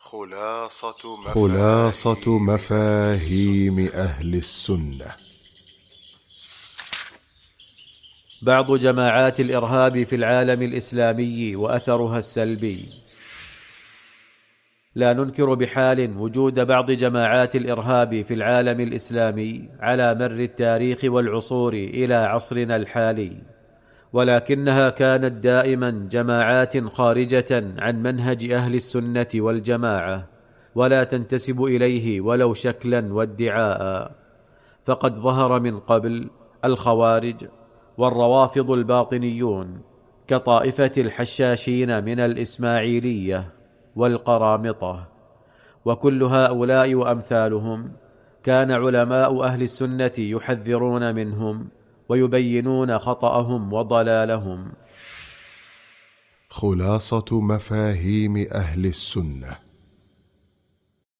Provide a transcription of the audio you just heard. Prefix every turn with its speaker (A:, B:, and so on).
A: خلاصة مفاهيم أهل السنة.
B: بعض جماعات الإرهاب في العالم الإسلامي وأثرها السلبي. لا ننكر بحال وجود بعض جماعات الإرهاب في العالم الإسلامي على مر التاريخ والعصور إلى عصرنا الحالي، ولكنها كانت دائما جماعات خارجة عن منهج أهل السنة والجماعة، ولا تنتسب إليه ولو شكلا وادعاء. فقد ظهر من قبل الخوارج والروافض الباطنيون كطائفة الحشاشين من الإسماعيلية والقرامطة، وكل هؤلاء وأمثالهم كان علماء أهل السنة يحذرون منهم ويبينون خطأهم وضلالهم.
A: خلاصة مفاهيم أهل السنة.